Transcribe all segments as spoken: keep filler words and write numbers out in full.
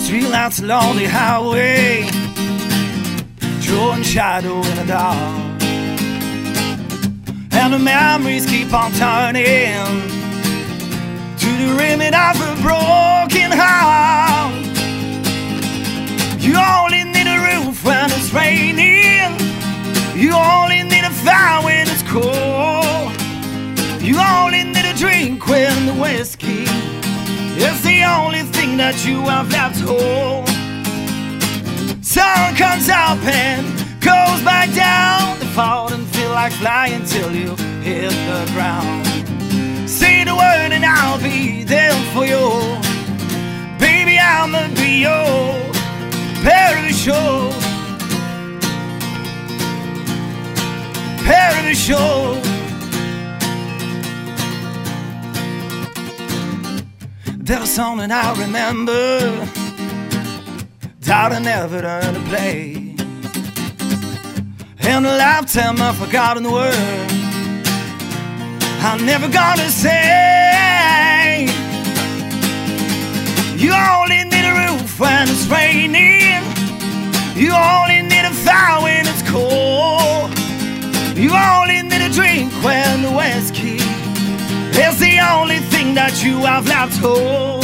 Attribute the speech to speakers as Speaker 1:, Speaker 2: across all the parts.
Speaker 1: Streetlights along the highway, drawing shadow in the dark, and the memories keep on turning to the remit of a broken heart. You only need a roof when it's raining, you only need a fire when it's cold, you only need a drink when the whiskey is the only thing that you have left whole. Sun comes up and goes back down, the fall and feel like flying till you hit the ground. Say the word and I'll be there for you, baby, I'ma be your parachute, parachute. There's something I remember that I never learned to play. In a lifetime I've forgotten the word I'm never gonna say. You only need a roof when it's raining, you only need a fire when it's cold, you only need a drink when the whiskey is the only thing that you have left whole.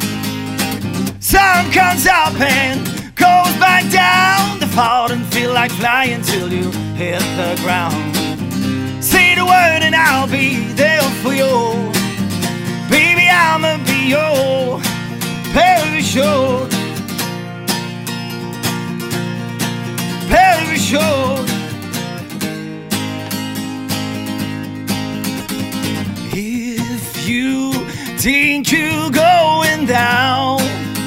Speaker 1: Sun comes up and goes back down, the fall and feel like flying till you hit the ground. Say the word and I'll be there for you, baby, I'ma be your parachute, parachute. If you think you're going down,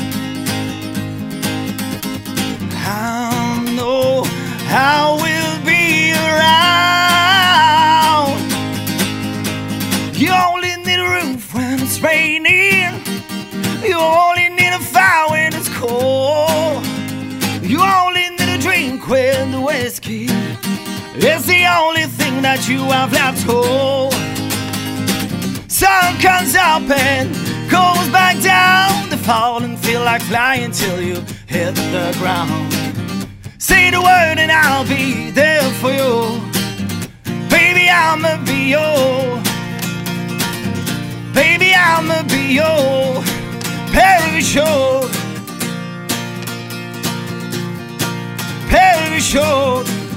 Speaker 1: I know I will be around. You only need a roof when it's raining, you only need a fire when it's cold, you only need a drink when the whiskey is the only thing that you have left whole. Sun comes up and goes back down, the fall and feel like flying till you hit the ground. Say the word and I'll be there for you, baby, I'ma be your, baby, I'ma be your parachute, parachute.